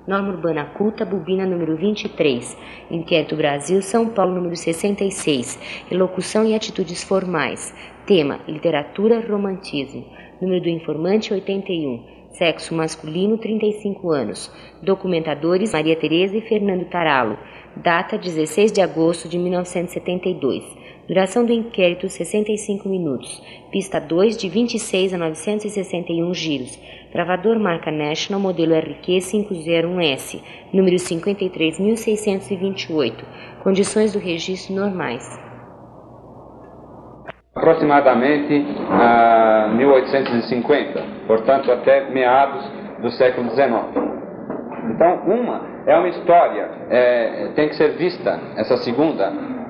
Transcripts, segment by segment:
Norma Urbana Culta, Bobina número 23. Inquérito Brasil, São Paulo número 66. Elocução e atitudes formais. Tema: literatura, romantismo. Número do informante: 81. Sexo masculino, 35 anos. Documentadores: Maria Tereza e Fernando Taralo. Data: 16 de agosto de 1972. Duração do inquérito: 65 minutos. Pista 2, de 26 a 961 giros. Gravador marca National, modelo RQ501S, número 53.628. Condições do registro normais. Aproximadamente 1850, portanto até meados do século XIX. Então, é uma história, tem que ser vista essa segunda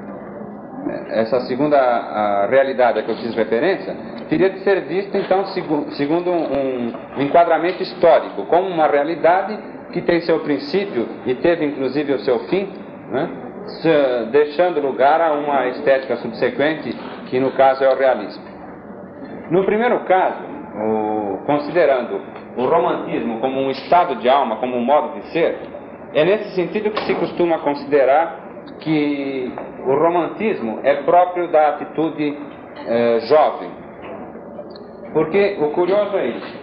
realidade a que eu fiz referência, teria de ser vista então segundo um enquadramento histórico, como uma realidade que tem seu princípio e teve inclusive o seu fim, né? Deixando lugar a uma estética subsequente, que no caso é o realismo. No primeiro caso, considerando o romantismo como um estado de alma, como um modo de ser, é nesse sentido que se costuma considerar que o romantismo é próprio da atitude jovem. Porque o curioso é isso,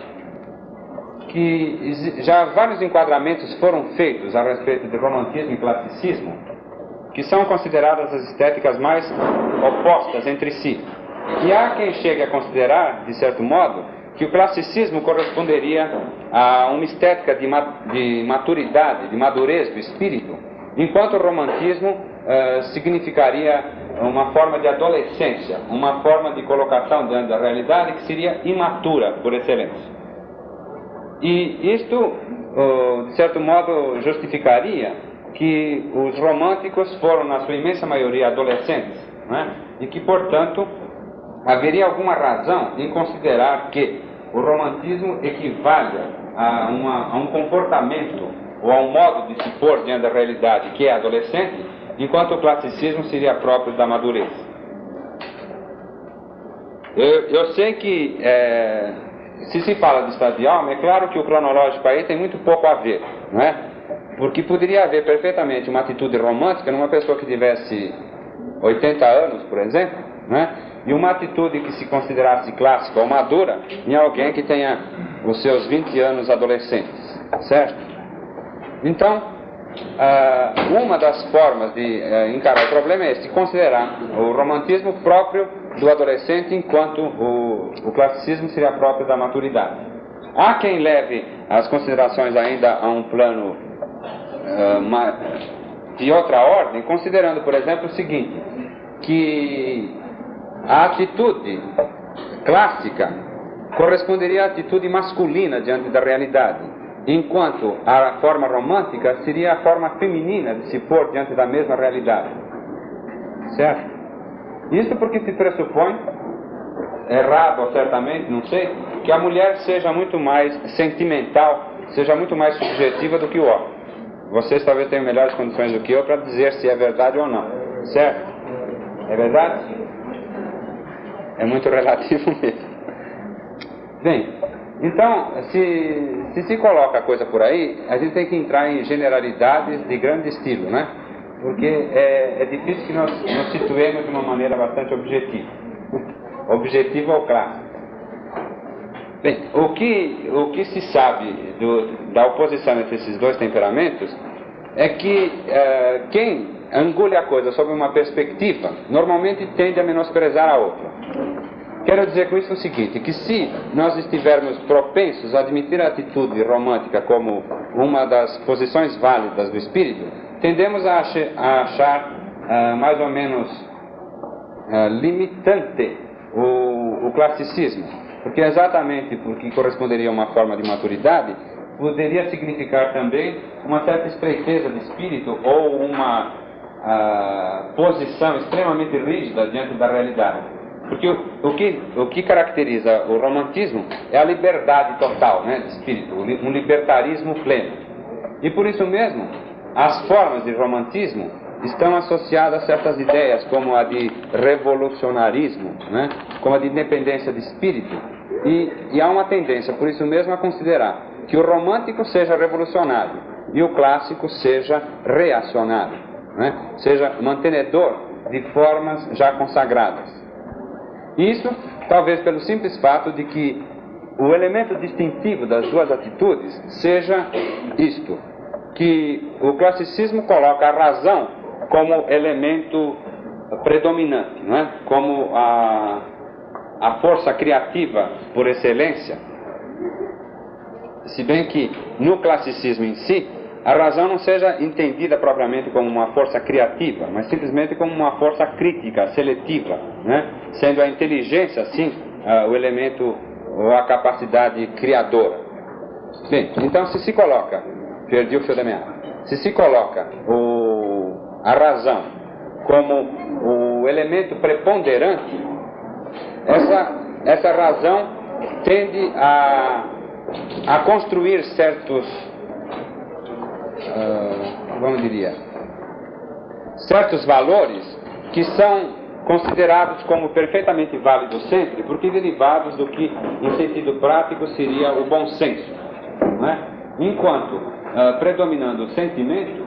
que já vários enquadramentos foram feitos a respeito de romantismo e classicismo, que são consideradas as estéticas mais opostas entre si. E há quem chegue a considerar, de certo modo, que o classicismo corresponderia a uma estética de maturidade, de madurez do espírito, enquanto o romantismo significaria uma forma de adolescência, uma forma de colocação diante da realidade que seria imatura por excelência. E isto, de certo modo, justificaria que os românticos foram, na sua imensa maioria, adolescentes, né? E que, portanto, haveria alguma razão em considerar que o romantismo equivale a um comportamento ou a um modo de se pôr diante da realidade que é adolescente, enquanto o classicismo seria próprio da madurez. Eu sei que, se se fala de estado de alma, é claro que o cronológico aí tem muito pouco a ver, não é? Porque poderia haver perfeitamente uma atitude romântica numa pessoa que tivesse 80 anos, por exemplo, né? E uma atitude que se considerasse clássica ou madura em alguém que tenha os seus 20 anos adolescentes, certo? Então, uma das formas de encarar o problema é esse, considerar o romantismo próprio do adolescente, enquanto o classicismo seria próprio da maturidade. Há quem leve as considerações ainda a um plano de outra ordem, considerando, por exemplo, o seguinte, que a atitude clássica corresponderia à atitude masculina diante da realidade, enquanto a forma romântica seria a forma feminina de se pôr diante da mesma realidade. Certo? Isso porque se pressupõe, errado certamente, não sei, que a mulher seja muito mais sentimental, seja muito mais subjetiva do que o homem. Vocês talvez tenham melhores condições do que eu para dizer se é verdade ou não. Certo? É verdade? É muito relativo mesmo. Bem, então, se coloca a coisa por aí, a gente tem que entrar em generalidades de grande estilo, né? Porque é difícil que nós nos situemos de uma maneira bastante objetiva. Objetiva ou clássica. Bem, o que se sabe da oposição entre esses dois temperamentos é que quem angulha a coisa sob uma perspectiva normalmente tende a menosprezar a outra. Quero dizer com isso o seguinte, que se nós estivermos propensos a admitir a atitude romântica como uma das posições válidas do espírito, tendemos a achar mais ou menos limitante o classicismo. Porque exatamente porque corresponderia a uma forma de maturidade, poderia significar também uma certa estreiteza de espírito ou uma posição extremamente rígida diante da realidade. Porque o que caracteriza o romantismo é a liberdade total, né, de espírito, um libertarismo pleno. E por isso mesmo, as formas de romantismo estão associadas a certas ideias, como a de revolucionarismo, né, como a de independência de espírito. E há uma tendência, por isso mesmo, a considerar que o romântico seja revolucionário e o clássico seja reacionário, né? Seja mantenedor de formas já consagradas. Isso talvez pelo simples fato de que o elemento distintivo das duas atitudes seja isto, que o classicismo coloca a razão como elemento predominante, não é? Como a força criativa por excelência, se bem que no classicismo em si a razão não seja entendida propriamente como uma força criativa, mas simplesmente como uma força crítica, seletiva, né? Sendo a inteligência, sim, o elemento ou a capacidade criadora. Bem, então se coloca, perdi o fio da meada, se coloca a razão como o elemento preponderante, essa razão tende a construir certos, certos valores que são considerados como perfeitamente válidos sempre, porque derivados do que, em sentido prático, seria o bom senso, não é? Enquanto, predominando o sentimento,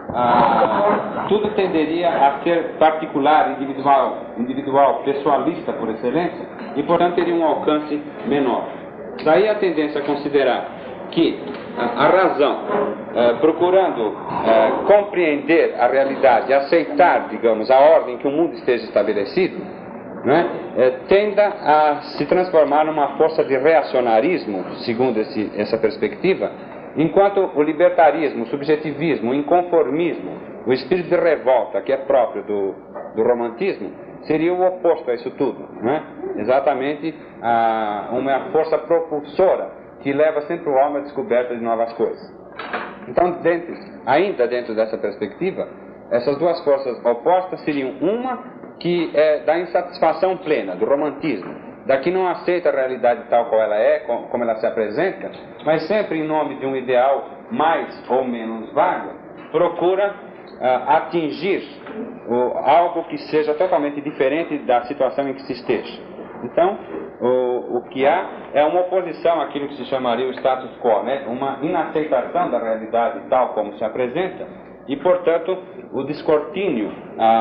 tudo tenderia a ser particular, individual, pessoalista por excelência, e, portanto, teria um alcance menor. Daí a tendência a considerar que a razão, procurando compreender a realidade, aceitar, digamos, a ordem que o mundo esteja estabelecido, né, tenda a se transformar numa força de reacionarismo, segundo essa perspectiva, enquanto o libertarismo, o subjetivismo, o inconformismo, o espírito de revolta, que é próprio do romantismo, seria o oposto a isso tudo, né? Exatamente uma força propulsora que leva sempre o homem à descoberta de novas coisas. Então, ainda dentro dessa perspectiva, essas duas forças opostas seriam uma que é da insatisfação plena, do romantismo, da que não aceita a realidade tal qual ela é, como ela se apresenta, mas sempre em nome de um ideal mais ou menos vago, procura atingir algo que seja totalmente diferente da situação em que se esteja. Então, o que há é uma oposição àquilo que se chamaria o status quo, né? Uma inaceitação da realidade tal como se apresenta e, portanto, o descortínio,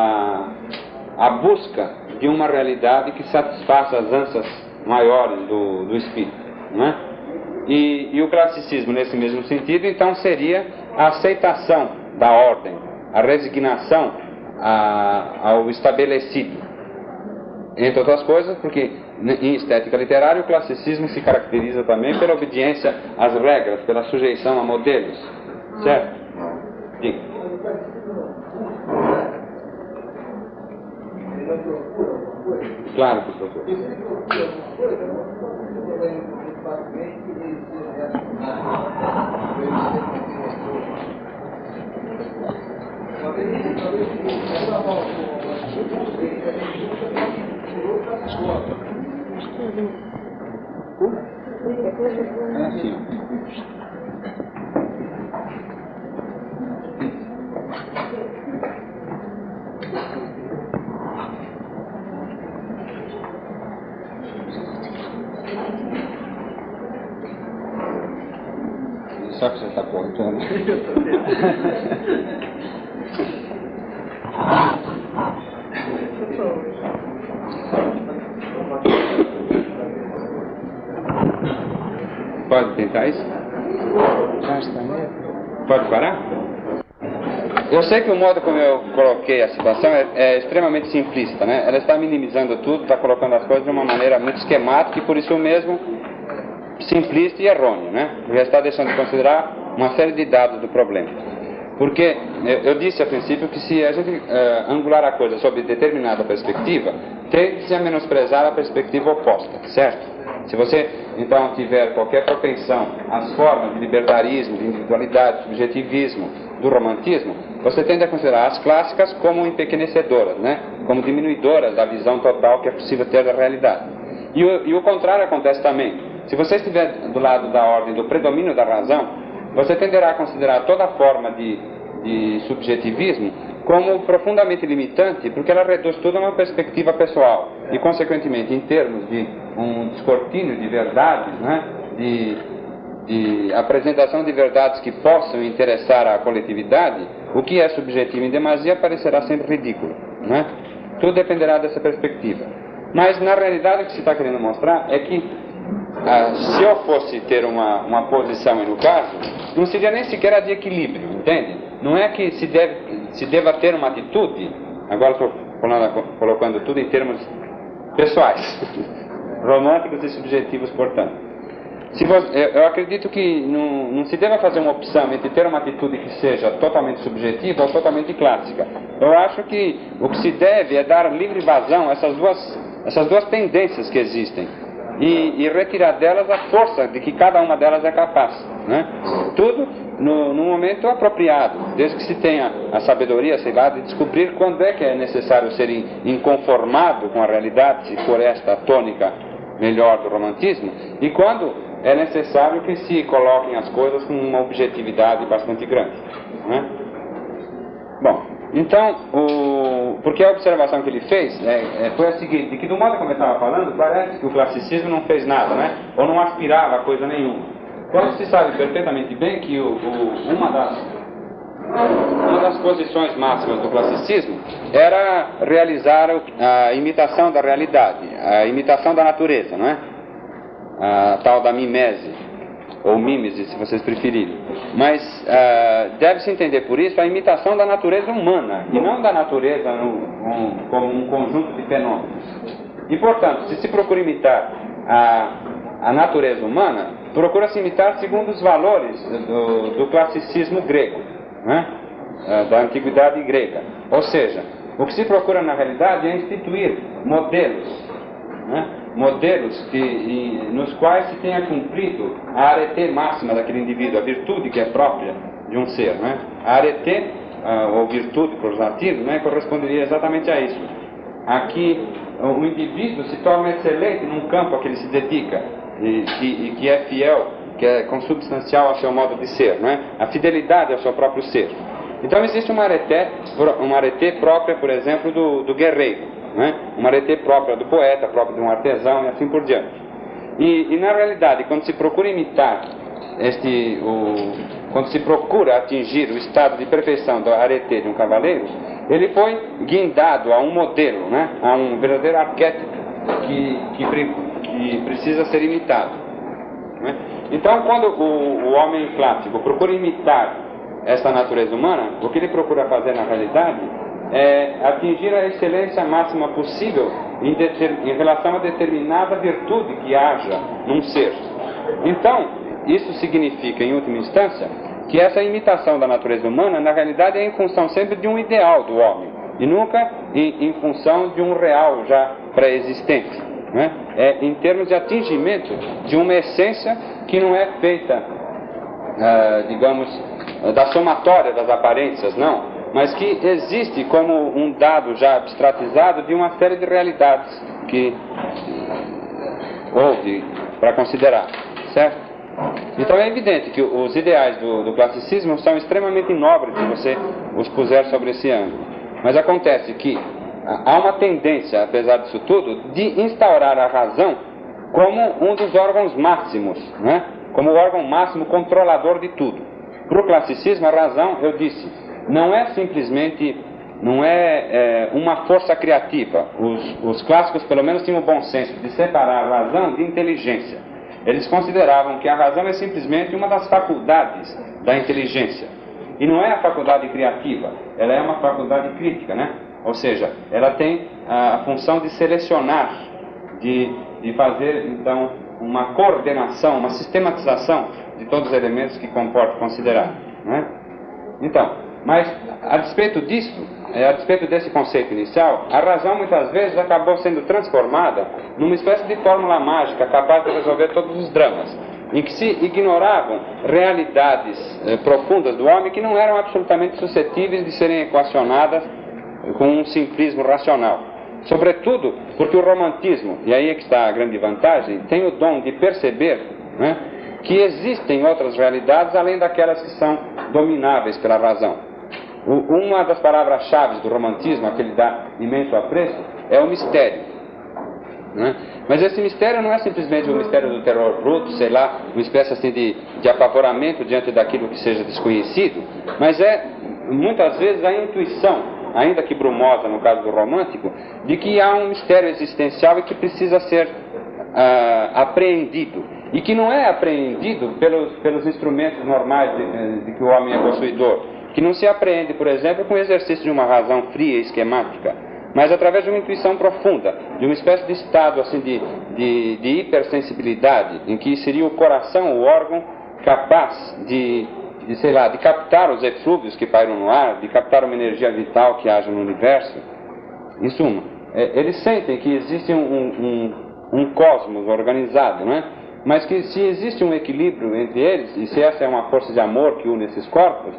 a busca de uma realidade que satisfaça as ânsias maiores do espírito, não é? E o classicismo, nesse mesmo sentido, então, seria a aceitação da ordem, a resignação ao estabelecido. Entre outras coisas, porque em estética literária o classicismo se caracteriza também pela obediência às regras, pela sujeição a modelos, certo? Diga. Claro, professor. É assim. Só que você está contando. Pode tentar isso? Pode parar? Eu sei que o modo como eu coloquei a situação é extremamente simplista, né? Ela está minimizando tudo, está colocando as coisas de uma maneira muito esquemática e por isso mesmo simplista e errôneo, né? Já está deixando de considerar uma série de dados do problema. Porque eu disse a princípio que se a gente angular a coisa sob determinada perspectiva, tende-se a menosprezar a perspectiva oposta, certo? Se você, então, tiver qualquer propensão às formas de libertarismo, de individualidade, subjetivismo, do romantismo, você tende a considerar as clássicas como empequenecedoras, né? Como diminuidoras da visão total que é possível ter da realidade. E o contrário acontece também. Se você estiver do lado da ordem do predomínio da razão, você tenderá a considerar toda forma de subjetivismo como profundamente limitante, porque ela reduz tudo a uma perspectiva pessoal e, consequentemente, em termos de um descortínio de verdades, né, de apresentação de verdades que possam interessar à coletividade, o que é subjetivo em demasia parecerá sempre ridículo, não é? Tudo dependerá dessa perspectiva. Mas, na realidade, o que se está querendo mostrar é que, se eu fosse ter uma posição, no caso, não seria nem sequer a de equilíbrio, entende? Não é que se deva ter uma atitude, agora estou colocando tudo em termos pessoais, românticos e subjetivos, portanto. Eu acredito que não se deva fazer uma opção entre ter uma atitude que seja totalmente subjetiva ou totalmente clássica. Eu acho que o que se deve é dar livre vazão a essas duas tendências que existem e retirar delas a força de que cada uma delas é capaz, né? Tudo no momento apropriado, desde que se tenha a sabedoria, sei lá, de descobrir quando é que é necessário ser inconformado com a realidade, se for esta a tônica melhor do romantismo, e quando é necessário que se coloquem as coisas com uma objetividade bastante grande, né? Bom, então, porque a observação que ele fez foi a seguinte, de que do modo como eu estava falando, parece que o classicismo não fez nada, né? Ou não aspirava a coisa nenhuma. Quando se sabe perfeitamente bem que uma das posições máximas do classicismo era realizar a imitação da realidade, a imitação da natureza, não é? A tal da mimese, ou mímese, se vocês preferirem. Mas deve-se entender por isso a imitação da natureza humana, e não da natureza como um conjunto de fenômenos. E, portanto, se procura imitar a natureza humana, procura-se imitar segundo os valores do classicismo grego, né? Da antiguidade grega. Ou seja, o que se procura na realidade é instituir modelos, né? Modelos nos quais se tenha cumprido a arete máxima daquele indivíduo, a virtude que é própria de um ser, né? A arete, ou virtude por latim, né, corresponderia exatamente a isso. Aqui o indivíduo se torna excelente num campo a que ele se dedica e que é fiel, que é consubstancial ao seu modo de ser, né? A fidelidade ao seu próprio ser. Então existe uma arete própria, por exemplo, do guerreiro, né? Uma arete própria do poeta, própria de um artesão e assim por diante. E na realidade, quando se procura imitar quando se procura atingir o estado de perfeição da arete de um cavaleiro, ele foi guindado a um modelo, né? A um verdadeiro arquétipo que precisa ser imitado, né? Então, quando o homem clássico procura imitar essa natureza humana, o que ele procura fazer na realidade é atingir a excelência máxima possível em relação a determinada virtude que haja num ser. Então, isso significa, em última instância, que essa imitação da natureza humana, na realidade, é em função sempre de um ideal do homem, e nunca em função de um real já pré-existente, né? É em termos de atingimento de uma essência que não é feita, digamos, da somatória das aparências, não, mas que existe como um dado já abstratizado de uma série de realidades que houve para considerar, certo? Então é evidente que os ideais do classicismo são extremamente nobres se você os puser sobre esse ângulo, mas acontece que há uma tendência, apesar disso tudo, de instaurar a razão como um dos órgãos máximos, né? Como o órgão máximo controlador de tudo. Para o classicismo, a razão, eu disse, não é simplesmente, uma força criativa. Os clássicos, pelo menos, tinham o bom senso de separar a razão de inteligência. Eles consideravam que a razão é simplesmente uma das faculdades da inteligência. E não é a faculdade criativa, ela é uma faculdade crítica, né? Ou seja, ela tem a função de selecionar, de fazer, então, uma coordenação, uma sistematização de todos os elementos que comporta considerar, né? Então, mas a despeito disso, a despeito desse conceito inicial, a razão muitas vezes acabou sendo transformada numa espécie de fórmula mágica capaz de resolver todos os dramas, em que se ignoravam realidades profundas do homem que não eram absolutamente suscetíveis de serem equacionadas com um simplismo racional. Sobretudo porque o romantismo, e aí é que está a grande vantagem, tem o dom de perceber, né, que existem outras realidades além daquelas que são domináveis pela razão. Uma das palavras-chave do romantismo, a que ele dá imenso apreço, é o mistério. né? Mas esse mistério não é simplesmente o mistério do terror bruto, sei lá, uma espécie assim de apavoramento diante daquilo que seja desconhecido, mas é muitas vezes a intuição, ainda que brumosa no caso do romântico, de que há um mistério existencial e que precisa ser apreendido, e que não é apreendido pelos instrumentos normais de que o homem é possuidor, que não se apreende, por exemplo, com o exercício de uma razão fria e esquemática, mas através de uma intuição profunda, de uma espécie de estado assim de hipersensibilidade, em que seria o coração o órgão capaz de captar os eflúvios que pairam no ar, de captar uma energia vital que haja no universo. Em suma, eles sentem que existe um cosmos organizado, não é? Mas que se existe um equilíbrio entre eles, e se essa é uma força de amor que une esses corpos,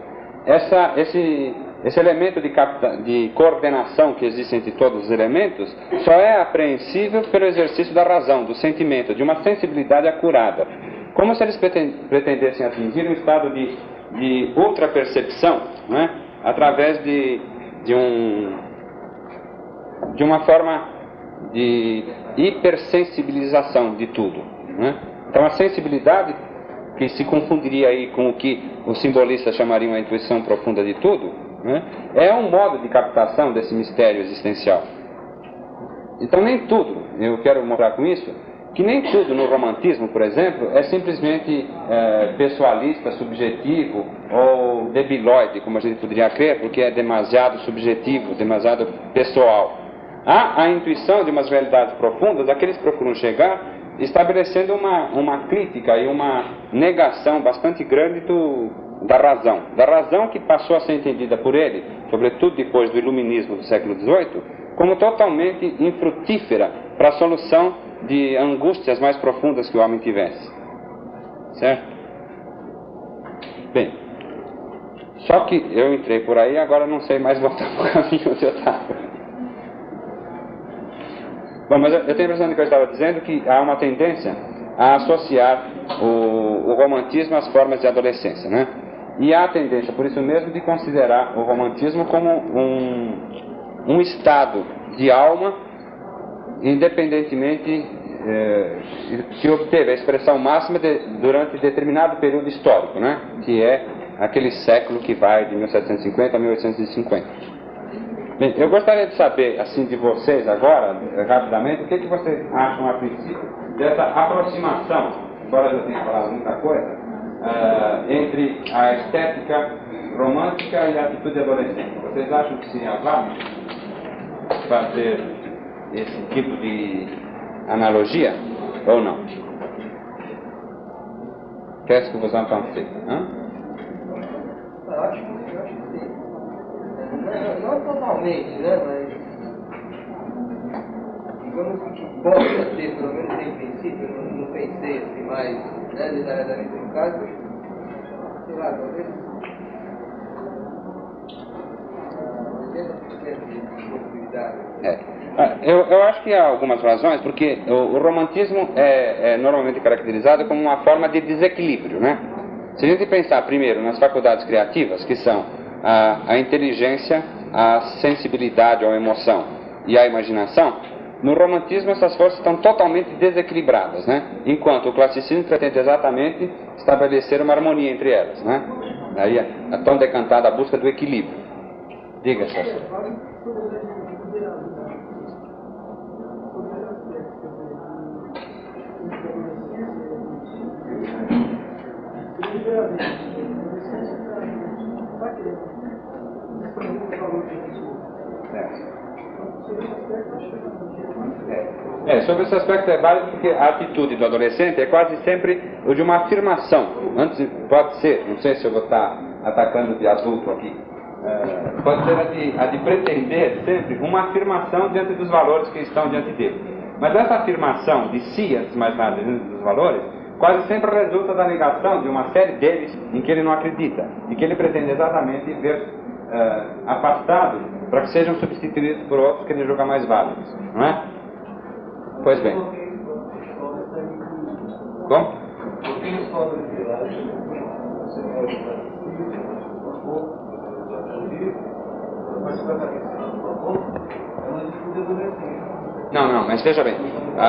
esse elemento de coordenação que existe entre todos os elementos só é apreensível pelo exercício da razão, do sentimento, de uma sensibilidade acurada. Como se eles pretendessem atingir um estado de ultrapercepção, né? Através de uma forma de hipersensibilização de tudo, né? Então a sensibilidade, que se confundiria aí com o que os simbolistas chamariam a intuição profunda de tudo, né? É um modo de captação desse mistério existencial. Então nem tudo, eu quero mostrar com isso, que nem tudo no romantismo, por exemplo, é simplesmente pessoalista, subjetivo ou debilóide, como a gente poderia crer, porque é demasiado subjetivo, demasiado pessoal. Há a intuição de umas realidades profundas a que eles procuram chegar, estabelecendo uma crítica e uma negação bastante grande da razão que passou a ser entendida por ele, sobretudo depois do iluminismo do século XVIII, como totalmente infrutífera para a solução de angústias mais profundas que o homem tivesse. Certo? Bem, só que eu entrei por aí, agora não sei mais voltar para o caminho onde eu estava. Bom, mas eu tenho a impressão de que eu estava dizendo que há uma tendência a associar o romantismo às formas de adolescência, né? E há a tendência, por isso mesmo, de considerar o romantismo como um estado de alma, independentemente que obteve a expressão máxima durante determinado período histórico, né? Que é aquele século que vai de 1750 a 1850. Bem, eu gostaria de saber, assim, de vocês agora, rapidamente, o que vocês acham a princípio dessa aproximação, embora eu tenha falado muita coisa, entre a estética romântica e a atitude adolescente. Vocês acham que seria válido fazer esse tipo de analogia ou não? Qu'est-ce que vous en pensez? Acho que sim. Não totalmente, né? Mas digamos que pode ter, pelo menos em princípio, não pensei assim mais, né, detalhadamente no caso, sei lá, talvez 80% de possibilidade. Eu acho que há algumas razões, porque o romantismo é normalmente caracterizado como uma forma de desequilíbrio, né? Se a gente pensar primeiro nas faculdades criativas, que são a inteligência, a sensibilidade ou a emoção e a imaginação, no romantismo essas forças estão totalmente desequilibradas, né? Enquanto o classicismo pretende exatamente estabelecer uma harmonia entre elas, né? Aí a tão decantada a busca do equilíbrio. Diga, Sérgio. Sobre esse aspecto é válido porque a atitude do adolescente é quase sempre o de uma afirmação. Antes pode ser, não sei se eu vou estar atacando de adulto aqui, pode ser a de pretender sempre uma afirmação diante dos valores que estão diante dele. Mas essa afirmação de si, antes de mais nada, diante dos valores, quase sempre resulta da negação de uma série deles em que ele não acredita e que ele pretende exatamente ver afastados para que sejam substituídos por outros que ele julga mais válidos, não é? Pois bem. Como? Não, mas veja bem,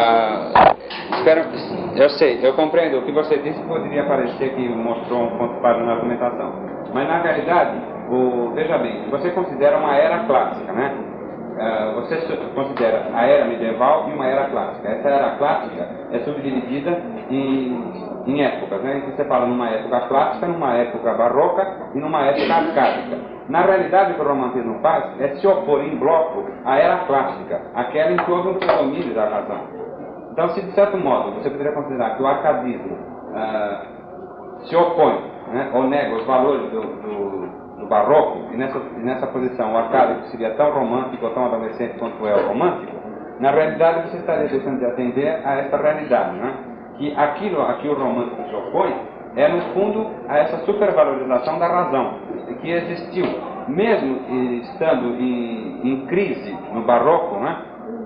eu sei, eu compreendo o que você disse, poderia parecer que mostrou um ponto para na argumentação, mas na realidade, veja bem, você considera uma era clássica, né? Você considera a era medieval e uma era clássica. Essa era clássica é subdividida em épocas, né? Você fala numa época clássica, numa época barroca e numa época arcádica. Na realidade, o que o romantismo faz é se opor em bloco à era clássica, aquela em que houve um predomínio da razão. Então, se de certo modo você poderia considerar que o arcadismo se opõe, né, ou nega os valores do barroco, e nessa posição o arcádico seria tão romântico ou tão adolescente quanto é o romântico, na realidade você estaria deixando de atender a esta realidade, né? Que aquilo a que o romântico se opõe é, no fundo, a essa supervalorização da razão, que existiu, mesmo estando em crise no barroco, né?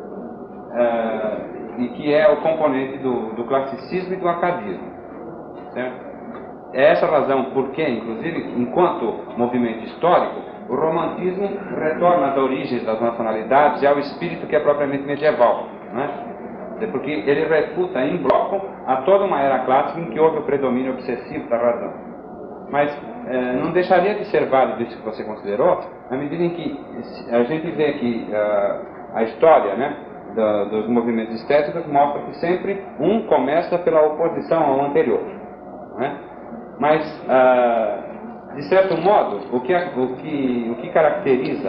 E que é o componente do classicismo e do arcadismo, certo? É essa razão porque, inclusive, enquanto movimento histórico, o romantismo retorna às origens das nacionalidades e ao espírito que é propriamente medieval, né? Porque ele refuta em bloco a toda uma era clássica em que houve o predomínio obsessivo da razão. Mas não deixaria de ser válido isso que você considerou, na medida em que a gente vê que a história, né, dos movimentos estéticos mostra que sempre um começa pela oposição ao anterior, né? Mas, de certo modo, o que caracteriza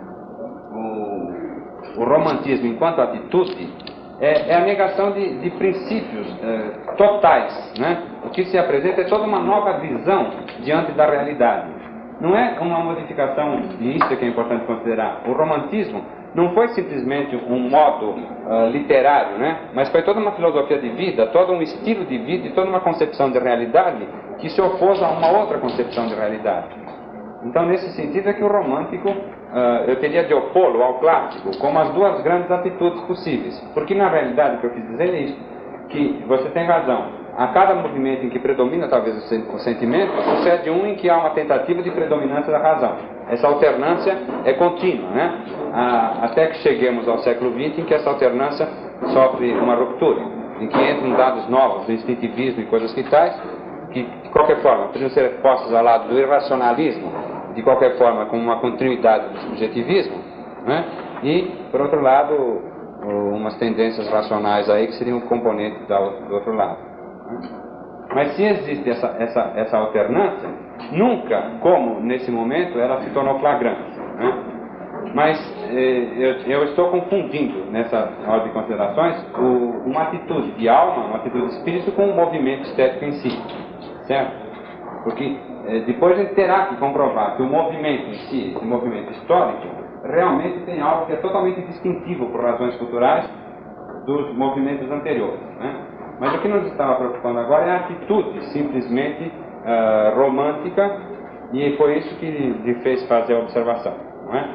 o romantismo enquanto atitude é a negação de princípios totais, né? O que se apresenta é toda uma nova visão diante da realidade. Não é uma modificação, e isso é que é importante considerar. O romantismo não foi simplesmente um modo literário, né? Mas foi toda uma filosofia de vida, todo um estilo de vida e toda uma concepção de realidade que se opôs a uma outra concepção de realidade. Então, nesse sentido é que o romântico, eu teria de opô-lo ao clássico como as duas grandes atitudes possíveis. Porque, na realidade, o que eu quis dizer é isso, que você tem razão. A cada movimento em que predomina, talvez, o sentimento, sucede um em que há uma tentativa de predominância da razão. Essa alternância é contínua, né? Até que cheguemos ao século XX, em que essa alternância sofre uma ruptura, em que entram dados novos do instintivismo e coisas que tais, que, de qualquer forma, poderiam ser postos ao lado do irracionalismo, de qualquer forma, com uma continuidade do subjetivismo, né? E, por outro lado, umas tendências racionais aí que seriam um componente do outro lado. Mas se existe essa alternância, nunca, como nesse momento, ela se tornou flagrante, né? Mas eu estou confundindo, nessa ordem de considerações, uma atitude de alma, uma atitude de espírito com um movimento estético em si, certo? Porque depois a gente terá que comprovar que o movimento em si, esse movimento histórico, realmente tem algo que é totalmente distintivo por razões culturais dos movimentos anteriores, né? Mas o que nos estava preocupando agora é a atitude simplesmente romântica, e foi isso que lhe fez fazer a observação, não é?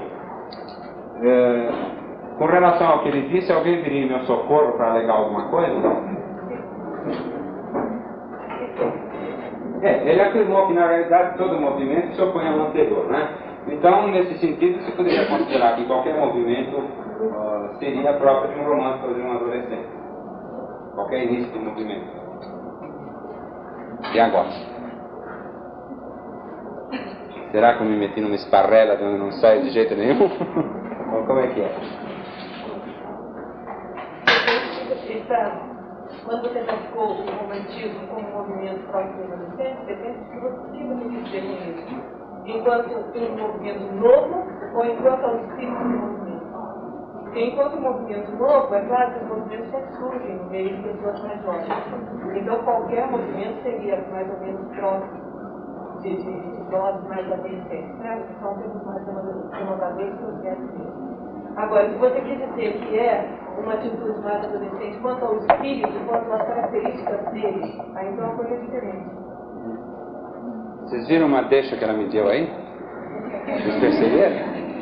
Com relação ao que ele disse, alguém viria em meu socorro para alegar alguma coisa? Ele afirmou que na realidade todo movimento se opõe ao anterior, né? Então, nesse sentido, se poderia considerar que qualquer movimento seria próprio de um romântico ou de um adolescente. Qualquer início de movimento. E agora? Será que eu me meti numa esparrela de onde não saio de jeito nenhum? Ou como é que é? Quando você tocou o romantismo como movimento próprio do adolescente, você pensa que você vai me dizer com isso? Enquanto um movimento novo ou enquanto ao espírito do movimento? Porque enquanto movimento novo, é claro que os movimentos sempre surgem no meio de pessoas mais jovens. Então qualquer movimento seria mais ou menos próximo de idosos mais adolescentes, certo? São tempos mais renovadores que os mesmos. Agora, se você quer dizer que é uma atitude mais adolescente quanto ao espírito, quanto às características dele, aí então a coisa é diferente. Vocês viram uma deixa que ela me deu aí? Vocês perceberam?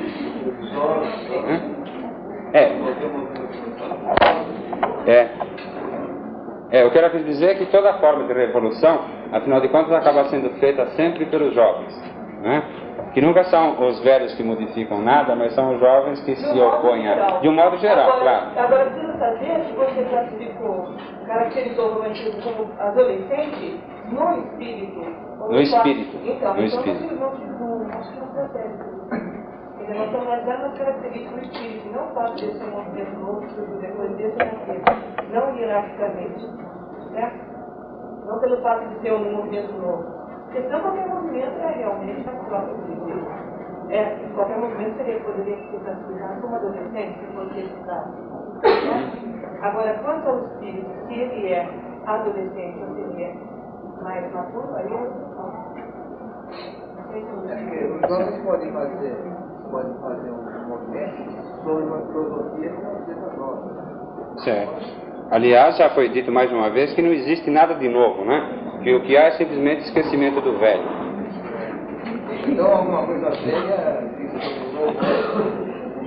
O que ela quis dizer é que toda forma de revolução, afinal de contas, acaba sendo feita sempre pelos jovens, né? Que nunca são os velhos que modificam nada, mas são os jovens que se opõem a... De um modo geral, agora, claro. Agora, precisa saber se você caracterizou o romantismo como adolescente no espírito. No espírito. Então, No espírito. Acho que não protege. Nós estamos analisando as características do espírito, não o fato de ser um movimento novo, depois desse ou não hierarquicamente. Certo? Não pelo fato de ser um movimento novo. Porque senão qualquer movimento é realmente a própria espírito. Qualquer movimento poderia ser classificado como adolescente, se fosse estudado. Agora, quanto ao espírito, se ele é adolescente ou se ele é mais maduro, aí é outra coisa. Os jovens podem fazer um movimento sobre uma filosofia que não seja nova. Certo. Aliás, já foi dito mais uma vez que não existe nada de novo, né? Que o que há é simplesmente esquecimento do velho. Então, alguma coisa velha fica sobre o novo.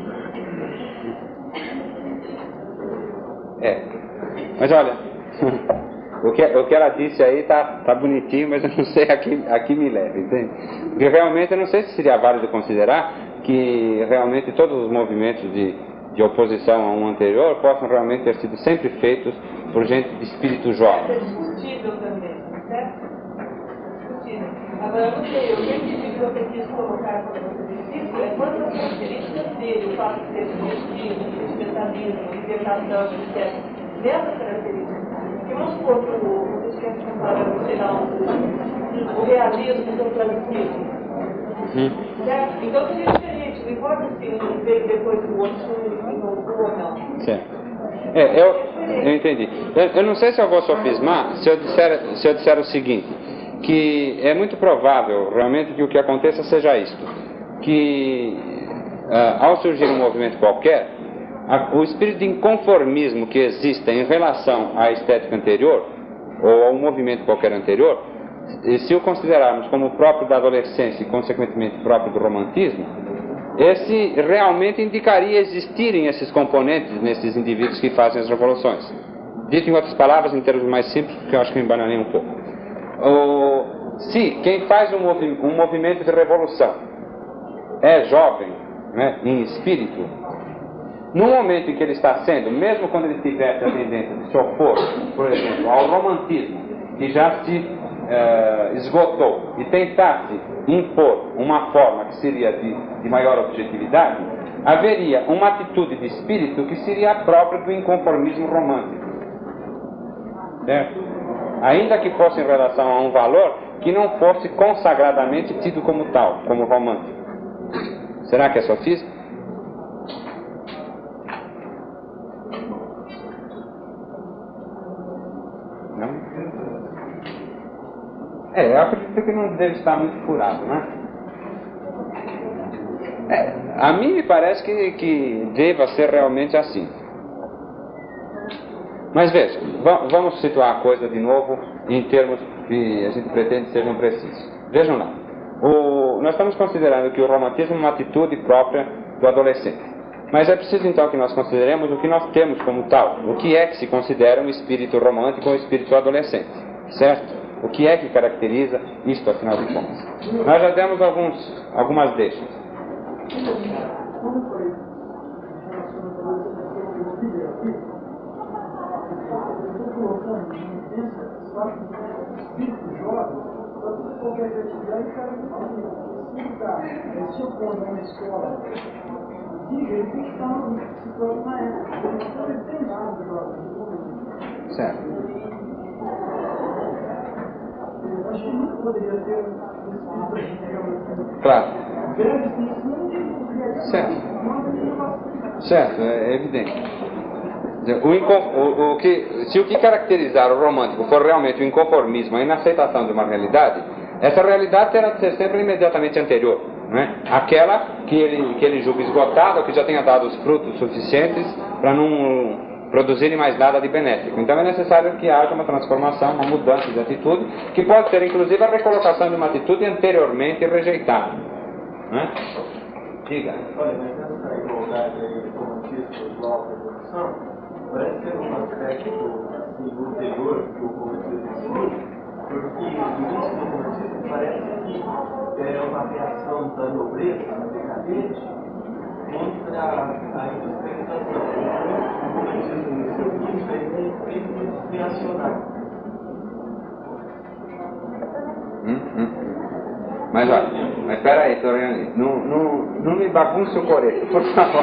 Mas olha, o que ela disse aí tá bonitinho, mas eu não sei a que me leva, entende? Porque realmente eu não sei se seria válido considerar que realmente todos os movimentos de oposição a um anterior possam realmente ter sido sempre feitos por gente de espírito jovem. É discutível também, certo? Discutível. Agora, eu não sei, o que você quis colocar quando você disse isso é quantas características dele, o fato de ser subjetivo, sentimentalismo, libertação, etc. Dessas características. Porque vamos supor que vocês querem comparar, sei lá, o realismo com o classicismo. Certo? Então seria diferente, não importa se um veio depois do outro, se um inovou ou não. Certo. Eu entendi. Eu não sei se eu vou sofismar se eu disser o seguinte, que é muito provável realmente que o que aconteça seja isto, que ao surgir um movimento qualquer, o espírito de inconformismo que existe em relação à estética anterior, ou a um movimento qualquer anterior, se o considerarmos como próprio da adolescência e consequentemente próprio do romantismo, esse realmente indicaria existirem esses componentes nesses indivíduos que fazem as revoluções. Dito em outras palavras, em termos mais simples, porque eu acho que eu embananei um pouco. Se quem faz um movimento de revolução é jovem, né, em espírito, no momento em que ele está sendo, mesmo quando ele tivesse a tendência de se opor, por exemplo, ao romantismo, que já se esgotou, e tentasse impor uma forma que seria de maior objetividade, haveria uma atitude de espírito que seria a própria do inconformismo romântico. Certo? Ainda que fosse em relação a um valor que não fosse consagradamente tido como tal, como romântico. Será que é sofismo? Não? Eu acredito que não deve estar muito furado, né? A mim me parece que deva ser realmente assim. Mas veja, vamos situar a coisa de novo em termos que a gente pretende sejam precisos. Vejam lá, nós estamos considerando que o romantismo é uma atitude própria do adolescente. Mas é preciso então que nós consideremos o que nós temos como tal. O que é que se considera um espírito romântico ou um espírito adolescente, certo? O que é que caracteriza isto, afinal de contas? Nós já demos algumas deixas. Certo. Claro. Certo, é evidente. Se o que caracterizar o romântico for realmente o inconformismo, a inaceitação de uma realidade, essa realidade terá de ser sempre imediatamente anterior, né? Aquela que ele julga esgotada, ou que já tenha dado os frutos suficientes para não produzirem mais nada de benéfico. Então é necessário que haja uma transformação, uma mudança de atitude, que pode ser inclusive a recolocação de uma atitude anteriormente rejeitada, né? Diga. Olha, mas essa igualdade aí do romantismo igual à revolução parece ser um aspecto assim, ulterior que o romantismo existe, porque no início do romantismo parece que é uma reação da nobreza decadente contra a industrialização. O romantismo no seu início é muito reacionário. Mas olha, mas espera aí, Toriani, não me bagunce o coreto, por favor.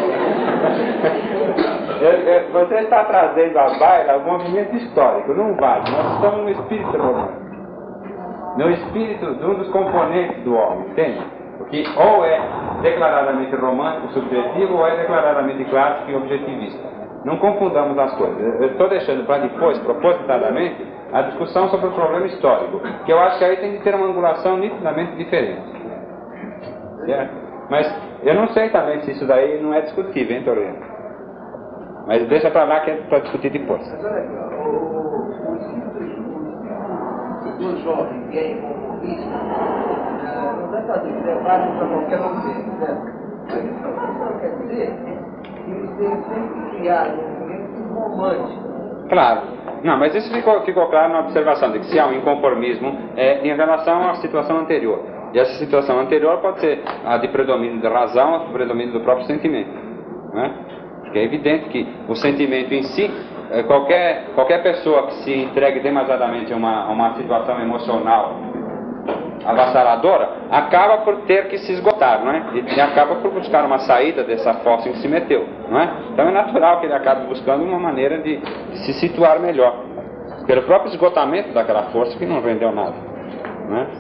Você está trazendo à baila o movimento histórico, não vale. Nós estamos no espírito romântico, no espírito de um dos componentes do homem, entende? Porque ou é declaradamente romântico, subjetivo, ou é declaradamente clássico e objetivista. Não confundamos as coisas. Eu estou deixando para depois, propositadamente, a discussão sobre o problema histórico, que eu acho que aí tem que ter uma angulação nitidamente diferente. Certo? Mas eu não sei também se isso daí não é discutível, hein, Torino? Mas deixa para lá que é para discutir depois. Mas olha aqui, o espírito do jovem que é inconformista não deve estar levado para qualquer movimento, certo? Mas isso não quer dizer que eles têm sempre criado um movimento romântico. Claro. Não, mas isso ficou claro na observação de que se há um inconformismo em relação à situação anterior. E essa situação anterior pode ser a de predomínio da razão, a de predomínio do próprio sentimento. Não é? Porque é evidente que o sentimento em si, qualquer pessoa que se entregue demasiadamente a uma situação emocional avassaladora, acaba por ter que se esgotar, não é? E acaba por buscar uma saída dessa fossa em que se meteu, não é? Então é natural que ele acabe buscando uma maneira de se situar melhor, pelo próprio esgotamento daquela força que não rendeu nada, não é?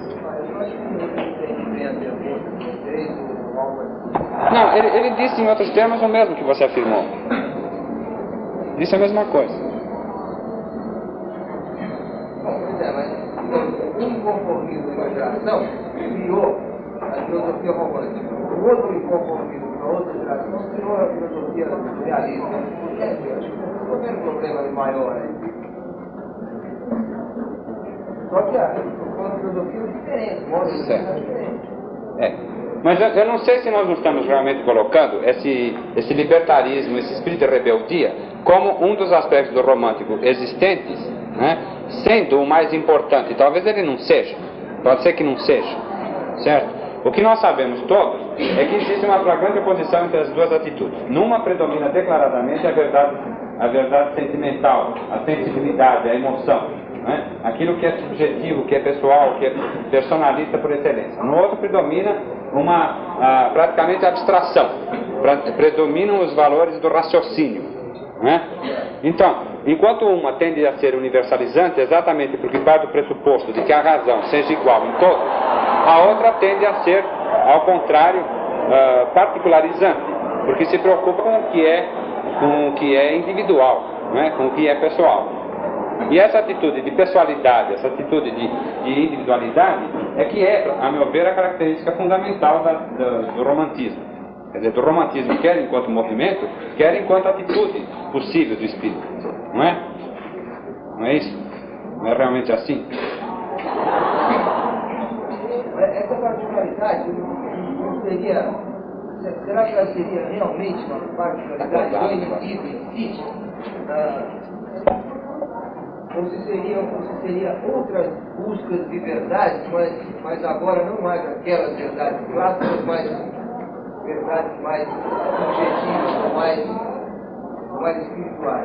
Não, ele disse em outros termos o mesmo que você afirmou. Disse a mesma coisa. Bom, pois é, mas um inconformismo de uma geração criou a filosofia romântica. O outro inconformismo da outra geração criou a filosofia realista. Não tem um problema maior aí. Só que são filosofias diferentes, modos de pensar diferentes. Mas eu não sei se nós não estamos realmente colocando esse libertarismo, esse espírito de rebeldia, como um dos aspectos do romântico existentes, né, sendo o mais importante. Talvez ele não seja, pode ser que não seja, certo? O que nós sabemos todos é que existe uma flagrante oposição entre as duas atitudes. Numa predomina declaradamente a verdade sentimental, a sensibilidade, a emoção, né? Aquilo que é subjetivo, que é pessoal, que é personalista por excelência. No outro predomina praticamente a abstração, predominam os valores do raciocínio, né? Então, enquanto uma tende a ser universalizante, exatamente porque parte do pressuposto de que a razão seja igual em todos, a outra tende a ser, ao contrário, particularizante, porque se preocupa com o que é individual, né? Com o que é pessoal. E essa atitude de pessoalidade, essa atitude de individualidade, é que é, a meu ver, a característica fundamental do romantismo. Quer dizer, do romantismo, quer enquanto movimento, quer enquanto atitude possível do espírito. Não é? Não é isso? Não é realmente assim? Essa particularidade não seria... Será que ela seria realmente uma particularidade do indivíduo em si? Ou se seria outras buscas de verdade, mas agora não mais aquelas verdades clássicas, mas verdades mais subjetivas ou mais espirituais.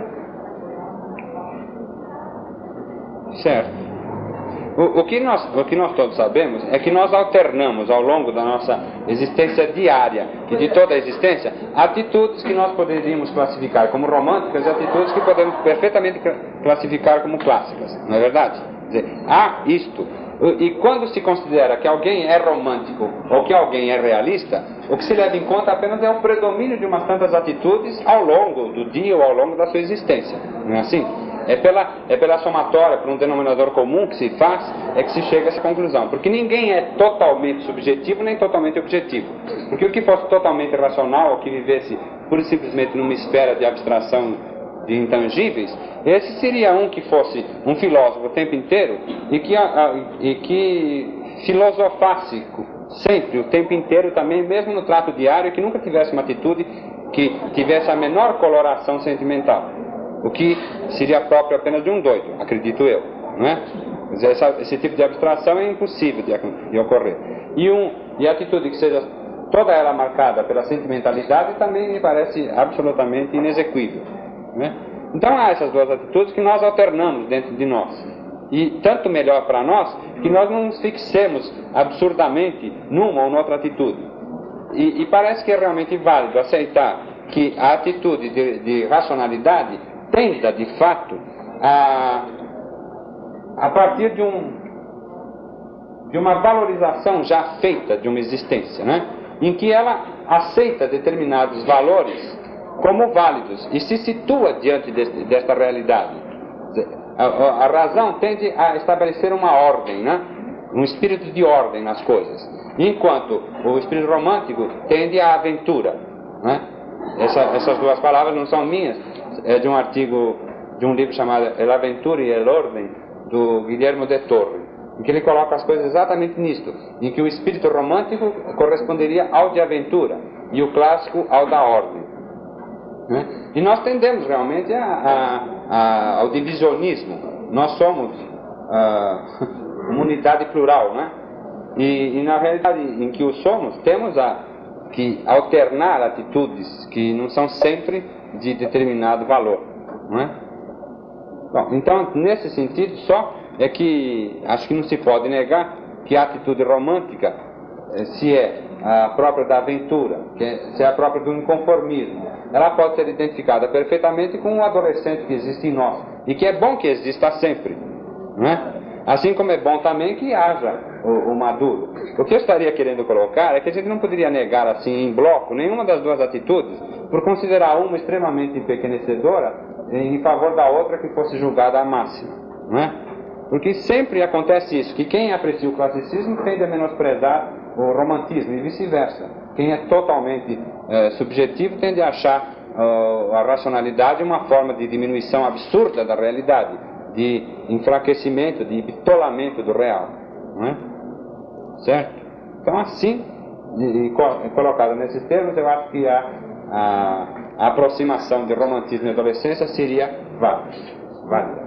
Certo. O que nós todos sabemos é que nós alternamos ao longo da nossa existência diária e de toda a existência atitudes que nós poderíamos classificar como românticas e atitudes que podemos perfeitamente classificar como clássicas, não é verdade? Quer dizer, há isto. E quando se considera que alguém é romântico ou que alguém é realista, o que se leva em conta apenas é o predomínio de umas tantas atitudes ao longo do dia ou ao longo da sua existência, não é assim? É pela somatória, por um denominador comum que se faz, é que se chega a essa conclusão. Porque ninguém é totalmente subjetivo nem totalmente objetivo. Porque o que fosse totalmente racional, ou que vivesse pura e simplesmente numa esfera de abstração de intangíveis, esse seria um que fosse um filósofo o tempo inteiro e que filosofasse sempre, o tempo inteiro também, mesmo no trato diário, que nunca tivesse uma atitude que tivesse a menor coloração sentimental. O que seria próprio apenas de um doido, acredito eu, não é? Quer dizer, esse tipo de abstração é impossível de ocorrer. E a atitude que seja toda ela marcada pela sentimentalidade também me parece absolutamente inexequível, né? Então há essas duas atitudes que nós alternamos dentro de nós. E tanto melhor para nós que nós não nos fixemos absurdamente numa ou noutra atitude. E parece que é realmente válido aceitar que a atitude de racionalidade tenda, de fato, a partir de uma valorização já feita de uma existência, né? Em que ela aceita determinados valores como válidos e se situa diante desta realidade. A razão tende a estabelecer uma ordem, né? Um espírito de ordem nas coisas, enquanto o espírito romântico tende à aventura, né? Essas duas palavras não são minhas, é de um artigo de um livro chamado El Aventura e el Ordem, do Guillermo de Torre, em que ele coloca as coisas exatamente nisto, em que o espírito romântico corresponderia ao de aventura e o clássico ao da ordem, né? E nós tendemos realmente ao divisionismo. Nós somos uma unidade plural, né? E na realidade em que o somos, temos que alternar atitudes que não são sempre de determinado valor, não é? Bom, então, nesse sentido só é que acho que não se pode negar que a atitude romântica, se é a própria da aventura, se é a própria do inconformismo, ela pode ser identificada perfeitamente com o adolescente que existe em nós, e que é bom que exista sempre, não é? Assim como é bom também que haja o maduro. O que eu estaria querendo colocar é que a gente não poderia negar assim em bloco nenhuma das duas atitudes, por considerar uma extremamente empequenecedora em favor da outra que fosse julgada a máxima, não é? Porque sempre acontece isso, que quem aprecia o classicismo tende a menosprezar o romantismo e vice-versa. Quem é totalmente subjetivo tende a achar a racionalidade uma forma de diminuição absurda da realidade, de enfraquecimento, de bitolamento do real, não é? Certo? Então assim, colocado nesses termos, eu acho que a aproximação de romantismo e adolescência seria válida.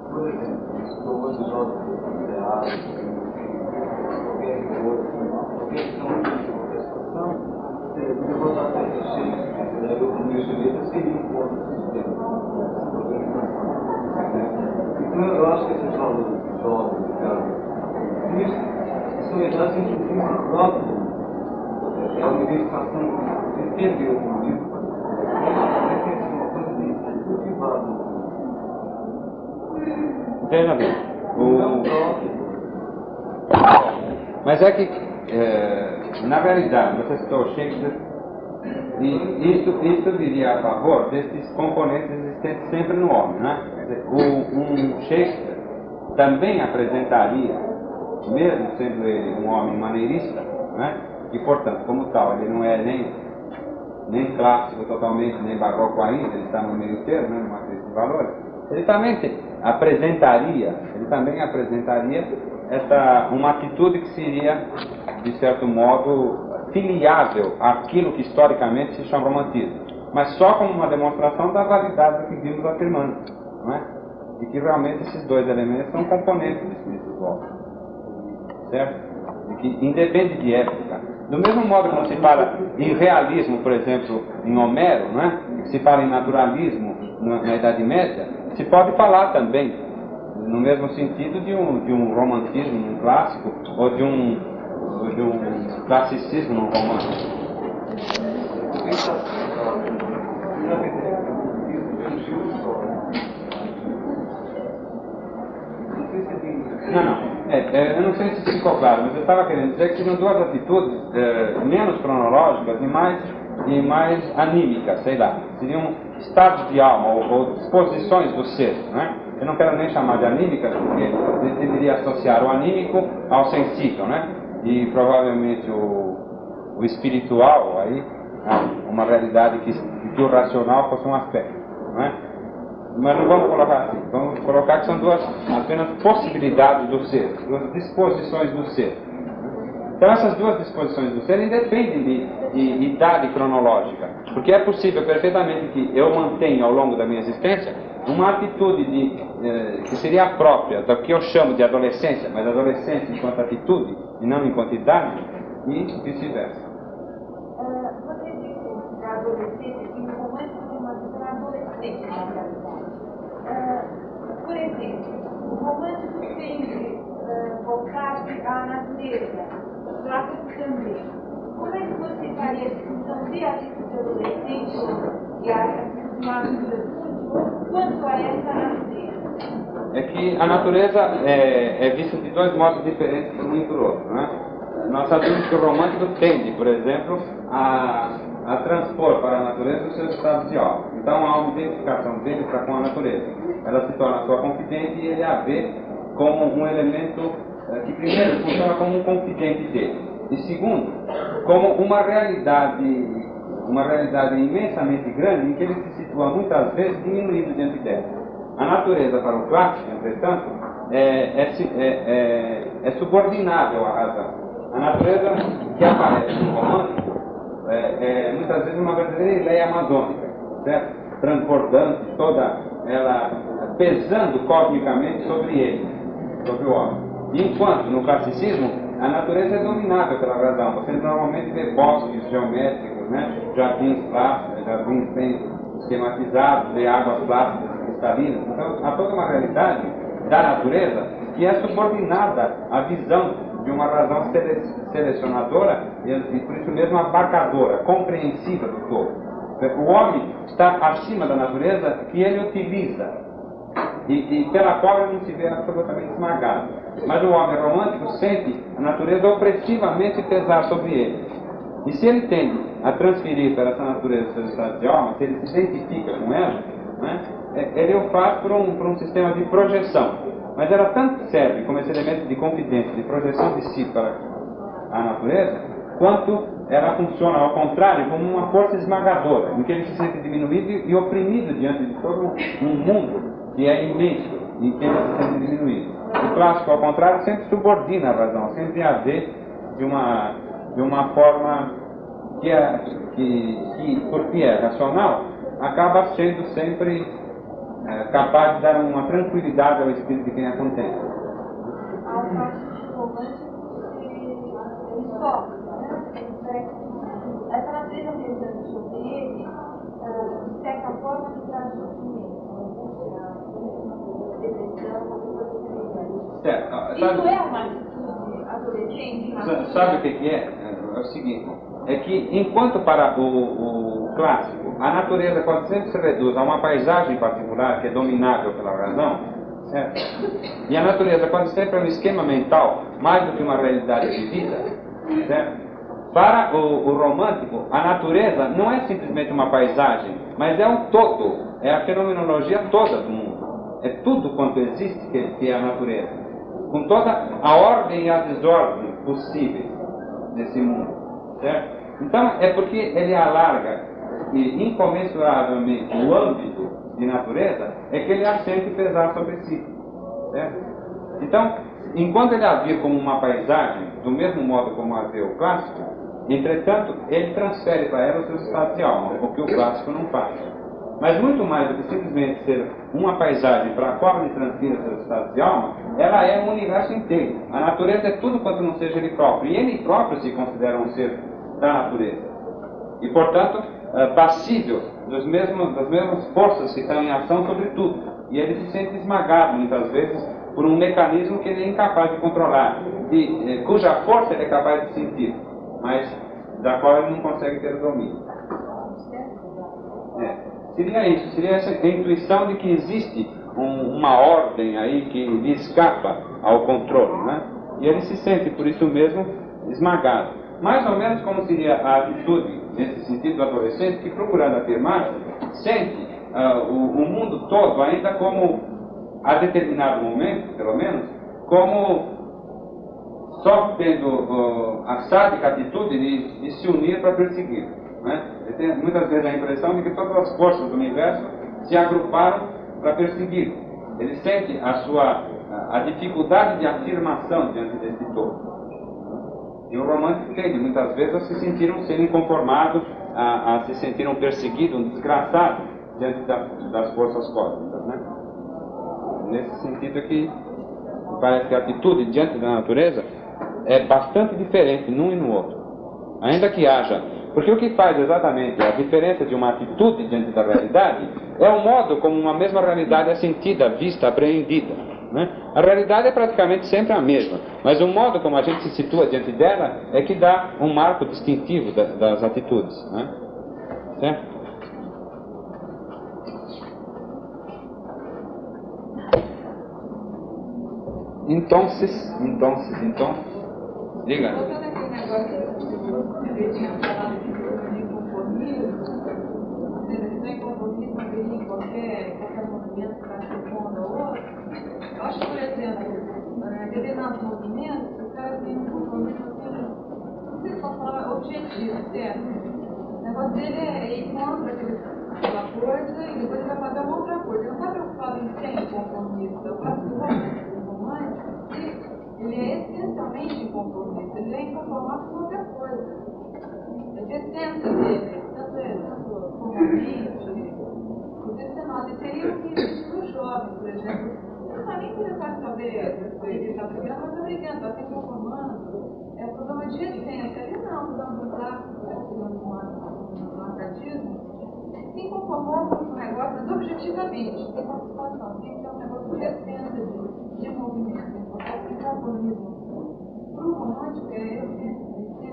Então eu acho que esses valores jovens, são exatos em que o filme próprio é uma identificação de entender o motivo. Parece que é uma coisa bem cultivada. Veja bem, mas é que, na realidade, você citou Shakespeare, e isto viria a favor desses componentes existentes sempre no homem, né? Um Shakespeare também apresentaria, mesmo sendo ele um homem maneirista, né? E portanto, como tal, ele não é nem clássico totalmente, nem barroco ainda, ele está no meio termo, né? Numa crise de valores. Ele também apresentaria uma atitude que seria, de certo modo, filiável àquilo que historicamente se chama romantismo, mas só como uma demonstração da validade do que vimos afirmando, não é? De que realmente esses dois elementos são componentes do espírito do homem, certo? De que independe de época. Do mesmo modo como se fala em realismo, por exemplo, em Homero, não é? Que se fala em naturalismo na Idade Média, se pode falar também, no mesmo sentido, de um romantismo, um clássico, ou de um classicismo no romance. Não. Eu não sei se ficou claro, mas eu estava querendo dizer que seriam duas atitudes menos cronológicas e mais anímicas, sei lá. Seriam estados de alma ou disposições do ser, né? Eu não quero nem chamar de anímicas, porque eu deveria associar o anímico ao sensível, né? E provavelmente o espiritual aí, uma realidade que o racional fosse um aspecto, não é? Mas não vamos colocar assim, vamos colocar que são duas apenas possibilidades do ser, duas disposições do ser. Então essas duas disposições do ser independem de idade cronológica, porque é possível perfeitamente que eu mantenha ao longo da minha existência uma atitude que seria a própria do que eu chamo de adolescência, mas adolescência enquanto atitude e não enquanto idade, e vice-versa. Você disse da adolescência que o romance romântico é adolescente, na realidade. Por exemplo, o romântico tende voltar-se à natureza, tráfico também. Como é que você faria a discussão de atitude adolescente e a atitude madura quanto a essa natureza? É que a natureza é vista de dois modos diferentes para um e para o outro, né? Nós sabemos que o romântico tende, por exemplo, a transpor para a natureza os seus estados de alma. Então há uma identificação dele para com a natureza. Ela se torna sua confidente e ele a vê como um elemento que primeiro funciona como um confidente dele. E segundo, como uma realidade imensamente grande em que ele se situa muitas vezes diminuído diante dela. A natureza para o clássico, entretanto, é subordinável à razão. A natureza que aparece no romântico é muitas vezes uma verdadeira ideia amazônica, certo? Transbordante, toda ela pesando cosmicamente sobre ele, sobre o homem. Enquanto no classicismo a natureza é dominável pela razão. Você normalmente vê bosques geométricos, né? Jardins plásticos, jardins bem esquematizados, vê águas plásticas cristalinas. Então há toda uma realidade da natureza que é subordinada à visão de uma razão selecionadora e por isso mesmo abarcadora, compreensiva do todo. O homem está acima da natureza que ele utiliza e pela qual ele não se vê absolutamente esmagado. Mas o homem romântico sente a natureza opressivamente pesar sobre ele. E se ele tende a transferir para essa natureza o seu estado de alma, se ele se identifica com ela, né, ele o faz por um sistema de projeção. Mas ela tanto serve como esse elemento de confidência, de projeção de si para a natureza, quanto ela funciona, ao contrário, como uma força esmagadora, em que ele se sente diminuído e oprimido diante de todo um mundo que é imenso, em que ele se sente diminuído. O clássico, ao contrário, sempre subordina a razão, sempre a vê de uma forma que, porque é racional, acaba sendo sempre capaz de dar uma tranquilidade ao espírito de quem a contempla. Ao clássico romântico, ele sofre, né? Essa natureza pesando sobre ele, de certa forma, ele traz sofrimento, depressão, certo. Isso é uma atitude adolescente? Sabe o que é? É o seguinte, é que enquanto para o clássico a natureza quase sempre se reduz a uma paisagem particular que é dominável pela razão, certo? E a natureza quase sempre é um esquema mental mais do que uma realidade de vida, certo? Para o romântico, a natureza não é simplesmente uma paisagem, mas é um todo, é a fenomenologia toda do mundo, é tudo quanto existe que é a natureza, com toda a ordem e a desordem possíveis desse mundo, certo? Então é porque ele alarga incomensuravelmente o âmbito de natureza, é que ele a sente pesar sobre si, certo? Então, enquanto ele a vê como uma paisagem, do mesmo modo como a vê o clássico, entretanto, ele transfere para ela os seus estados de alma, o que o clássico não faz. Mas muito mais do que simplesmente ser uma paisagem para a qual ele transfere os seus estados de alma, ela é um universo inteiro. A natureza é tudo quanto não seja ele próprio, e ele próprio se considera um ser da natureza. E, portanto, passível das mesmas forças que estão em ação sobre tudo. E ele se sente esmagado, muitas vezes, por um mecanismo que ele é incapaz de controlar, cuja força ele é capaz de sentir, mas da qual ele não consegue ter o domínio. Seria isso, seria essa intuição de que existe uma ordem aí que lhe escapa ao controle, né? E ele se sente, por isso mesmo, esmagado. Mais ou menos como seria a atitude, nesse sentido, do adolescente, que procurando afirmar, sente o mundo todo ainda como, a determinado momento, pelo menos, como só tendo a sádica atitude de se unir para persegui-lo, né? Ele tem muitas vezes a impressão de que todas as forças do universo se agruparam para persegui-lo. Ele sente a dificuldade de afirmação diante desse todo. E o romântico tende, muitas vezes, a se sentir um ser inconformado, a se sentir um perseguido, um desgraçado diante das forças cósmicas, né? nesse sentido que parece que a atitude diante da natureza é bastante diferente num e no outro. Ainda que haja, porque o que faz exatamente a diferença de uma atitude diante da realidade é o modo como uma mesma realidade é sentida, vista, apreendida, né? A realidade é praticamente sempre a mesma, mas o modo como a gente se situa diante dela é que dá um marco distintivo das atitudes, né? Certo? Então, diga. Voltando aquele negócio que eu tinha falado de inconformismo, ou seja, que não é inconformismo haveria em qualquer movimento que está propondo ao outro. Eu acho que, por exemplo, determinados movimentos, o cara tem um compromisso assim, não sei se posso falar objetivo, certo? O negócio dele é ir contra aquela coisa e depois ele vai fazer uma outra coisa. Ele não está preocupado em ser inconformista. Eu faço o romântico, ele é essencialmente inconformista, ele é inconformado com qualquer coisa. É a essência dele, tanto formalmente, inclusive seria o que existe no jovem, por exemplo. Ele não está nem interessado em saber se ele está brigando, mas está brigando, está se inconformando. É um problema de essência. Ele não, mudando um traço, no arcadismo, se inconformou com o negócio, mas objetivamente, tem participação, tem que ter um negócio de essência, de movimento. O compromismo para o romântico é essência.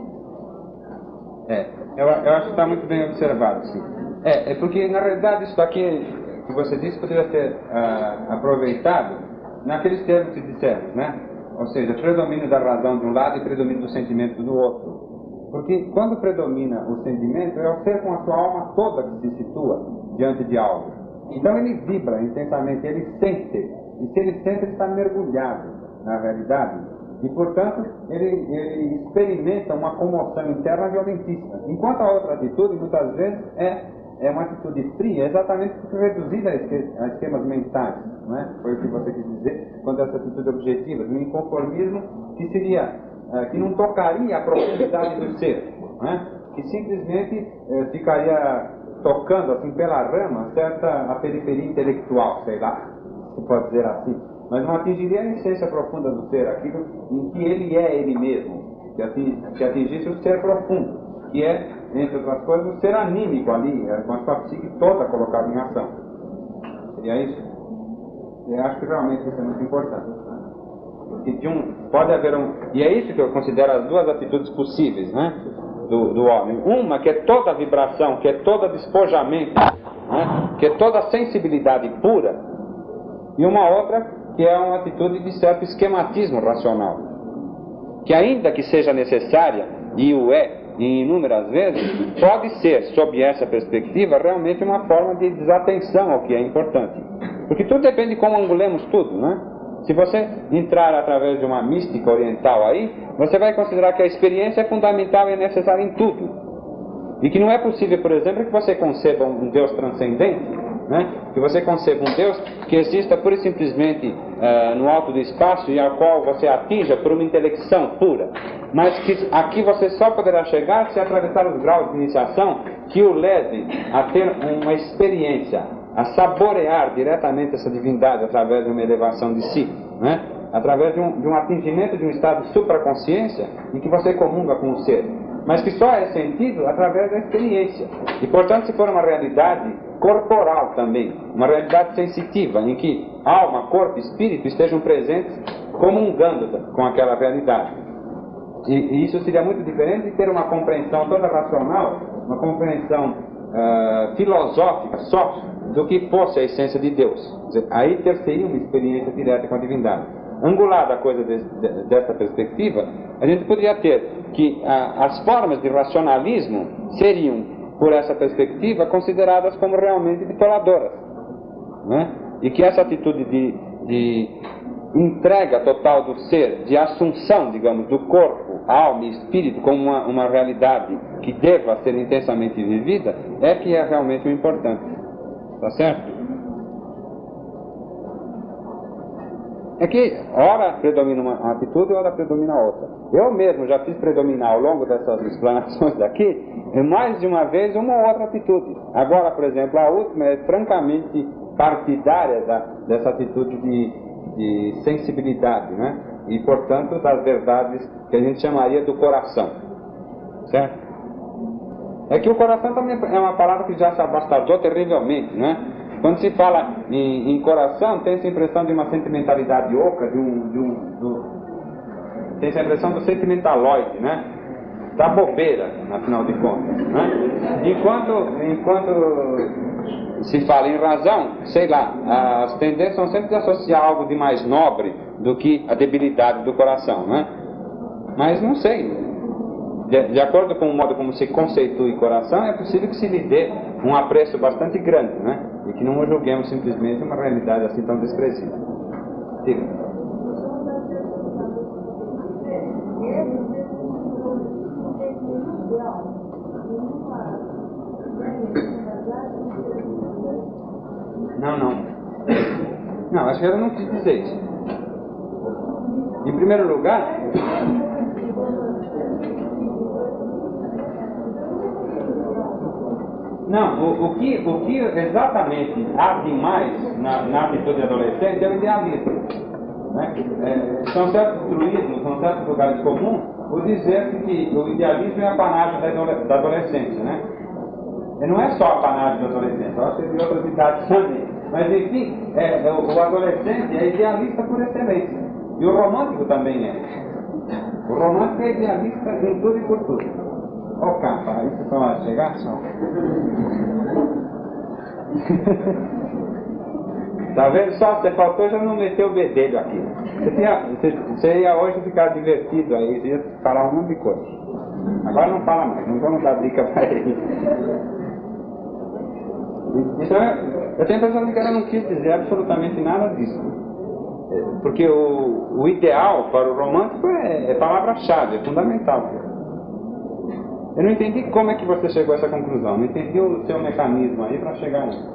Eu acho que está muito bem observado, sim. É porque, na realidade, isso daqui que você disse poderia ser aproveitado naqueles termos que dissemos, né? Ou seja, predomínio da razão de um lado e predomínio do sentimento do outro. Porque quando predomina o sentimento, é o ser com a sua alma toda que se situa diante de algo. Então ele vibra intensamente, ele sente. E se ele sente, ele está mergulhado na realidade. E, portanto, ele experimenta uma comoção interna violentíssima. Enquanto a outra atitude, muitas vezes, é uma atitude fria, exatamente porque reduzida a esquemas mentais, não é? Foi o que você quis dizer, quando essa atitude objetiva, de um inconformismo que seria, que não tocaria a profundidade do ser, não é? Que simplesmente ficaria tocando, assim, pela rama, a periferia intelectual, sei lá, se pode dizer assim. Mas não atingiria a essência profunda do ser, aquilo em que ele é ele mesmo, que atingisse o ser profundo, que é, entre outras coisas, o ser anímico ali, com a sua psique toda colocada em ação. Seria isso? Eu acho que realmente isso é muito importante. Porque pode haver e é isso que eu considero as duas atitudes possíveis, né, do homem. Uma que é toda vibração, que é toda despojamento, né, que é toda sensibilidade pura, e uma outra que é uma atitude de certo esquematismo racional, que ainda que seja necessária, e o é em inúmeras vezes, pode ser, sob essa perspectiva, realmente uma forma de desatenção ao que é importante. Porque tudo depende de como angulemos tudo, né? Se você entrar através de uma mística oriental aí, você vai considerar que a experiência é fundamental e necessária em tudo. E que não é possível, por exemplo, que você conceba um Deus transcendente, né? Que você conceba um Deus que exista pura e simplesmente no alto do espaço e ao qual você atinja por uma intelecção pura, mas que aqui você só poderá chegar se atravessar os graus de iniciação que o levem a ter uma experiência, a saborear diretamente essa divindade através de uma elevação de si, né? Através de um atingimento de um estado de supraconsciência em que você comunga com o ser, mas que só é sentido através da experiência. E, portanto, se for uma realidade corporal também, uma realidade sensitiva, em que alma, corpo e espírito estejam presentes comungando com aquela realidade. E isso seria muito diferente de ter uma compreensão toda racional, uma compreensão filosófica só do que fosse a essência de Deus. Quer dizer, aí ter-se-ia uma experiência direta com a divindade. Angulada a coisa desta perspectiva, a gente poderia ter que as formas de racionalismo seriam, por essa perspectiva, consideradas como realmente bitoladoras, né? E que essa atitude de entrega total do ser, de assunção, digamos, do corpo, alma e espírito como uma realidade que deva ser intensamente vivida, é que é realmente o importante. Tá certo? É que ora predomina uma atitude e ora predomina a outra. Eu mesmo já fiz predominar ao longo dessas explanações daqui, mais de uma vez, uma ou outra atitude. Agora, por exemplo, a última é francamente partidária dessa atitude de sensibilidade, né? E, portanto, das verdades que a gente chamaria do coração, certo? É que o coração também é uma palavra que já se abastardou terrivelmente, né? Quando se fala em coração, tem essa impressão de uma sentimentalidade oca, tem essa impressão do sentimentaloide, né? Da bobeira, afinal de contas, né? Enquanto se fala em razão, sei lá, as tendências são sempre de associar algo de mais nobre do que a debilidade do coração, né? Mas não sei. De acordo com o modo como se conceitue coração, é possível que se lhe dê um apreço bastante grande, né? E que não o julguemos simplesmente uma realidade assim tão desprezível. Diga. Não, acho que ela não quis dizer isso. Em primeiro lugar, não, o que exatamente há demais na atitude adolescente é o idealismo, né? São certos truísmos, são certos lugares comuns o dizer-se que o idealismo é a panagem da adolescência, né? E não é só a panagem da adolescência, eu acho que tem outras idades também. Mas enfim, o adolescente é idealista por excelência. E o romântico também é. O romântico é idealista em tudo e por tudo. Ó o capa, aí vocês vão chegar só. Tá vendo só? Você faltou já não meter o bedelho aqui. Você ia hoje ficar divertido aí, você ia falar um monte de coisa. Agora não fala mais, não vamos dar dica para ele. Então, eu tenho a impressão de que ela não quis dizer absolutamente nada disso. Porque o ideal para o romântico é palavra-chave, é fundamental. Eu não entendi como é que você chegou a essa conclusão, não entendi o seu mecanismo aí para chegar nisso.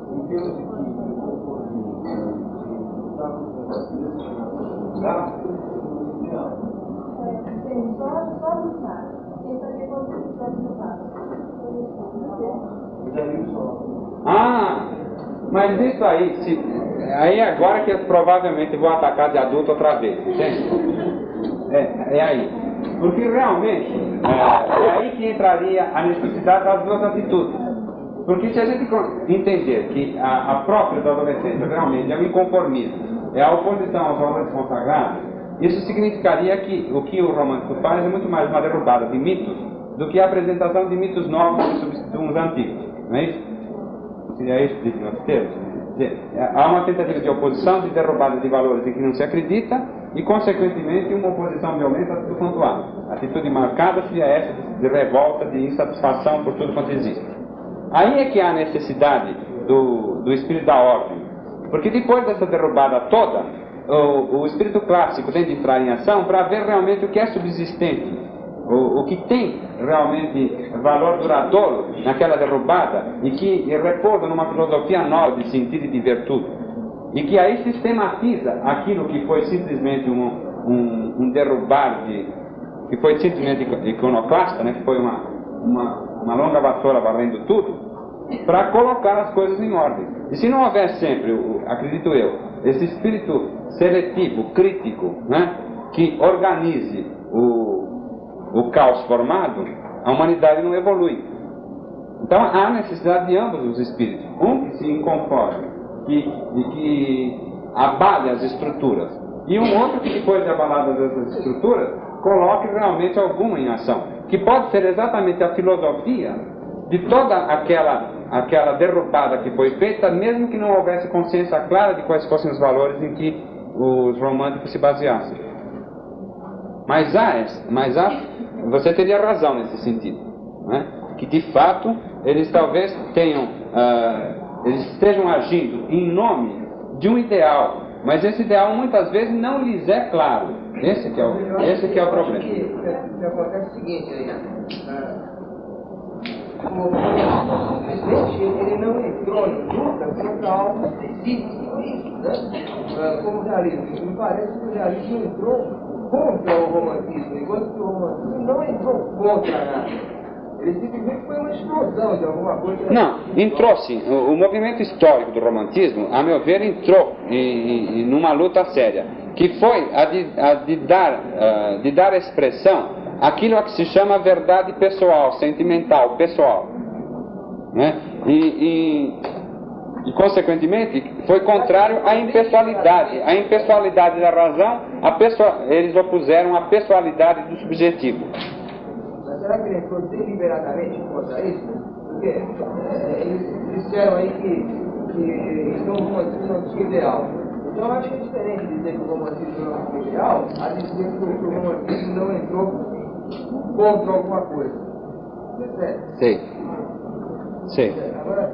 Mas isso aí, aí agora que eu provavelmente vou atacar de adulto outra vez, entende? É aí. Porque realmente, é aí que entraria a necessidade das duas atitudes. Porque se a gente entender que a própria da adolescência realmente é o inconformismo, é a oposição aos valores consagrados, isso significaria que o que o romântico faz é muito mais uma derrubada de mitos do que a apresentação de mitos novos que substituem os antigos, não é isso? Seria isso que nós temos. Há uma tentativa de oposição, de derrubada de valores em que não se acredita e, consequentemente, uma oposição violenta a tudo quanto há. A atitude marcada seria essa de revolta, de insatisfação por tudo quanto existe. Aí é que há a necessidade do espírito da ordem. Porque depois dessa derrubada toda, o espírito clássico tem de entrar em ação para ver realmente o que é subsistente, o que tem realmente valor duradouro naquela derrubada e que repousa numa filosofia nova de sentido e de virtude. E que aí sistematiza aquilo que foi simplesmente um derrubar que foi simplesmente iconoclasta, né, que foi uma longa vassoura varrendo tudo, para colocar as coisas em ordem. E se não houver sempre, acredito eu, esse espírito seletivo, crítico, né, que organize o caos formado, a humanidade não evolui. Então há necessidade de ambos os espíritos. Um que se inconforme, que abale as estruturas, e um outro que depois de abaladas essas estruturas, coloque realmente alguma em ação, que pode ser exatamente a filosofia de toda aquela derrubada que foi feita, mesmo que não houvesse consciência clara de quais fossem os valores em que os românticos se baseassem. Mas você teria razão nesse sentido, né? Que de fato eles talvez eles estejam agindo em nome de um ideal, mas esse ideal muitas vezes não lhes é claro. Esse que é o problema. O que acontece é o seguinte aí, o presidente ele não entrou em luta contra algo específico, né? Como realismo. Me parece que o realismo entrou contra o romantismo, enquanto que o romantismo não entrou contra nada. Ele simplesmente foi uma explosão de alguma coisa. Não, entrou sim. O movimento histórico do romantismo, a meu ver, entrou numa luta séria, que foi a de dar expressão àquilo a que se chama verdade pessoal, sentimental, pessoal. Né? E, consequentemente, foi contrário à impessoalidade. A impessoalidade da razão, eles opuseram a pessoalidade do subjetivo. Mas será que ele entrou deliberadamente contra isso? Porque eles disseram aí que o romantismo não tinha ideal. Então eu acho que é diferente dizer que o romantismo não tinha ideal, a dizer que o romantismo não entrou contra alguma coisa. É certo? Sei. Sei. Agora...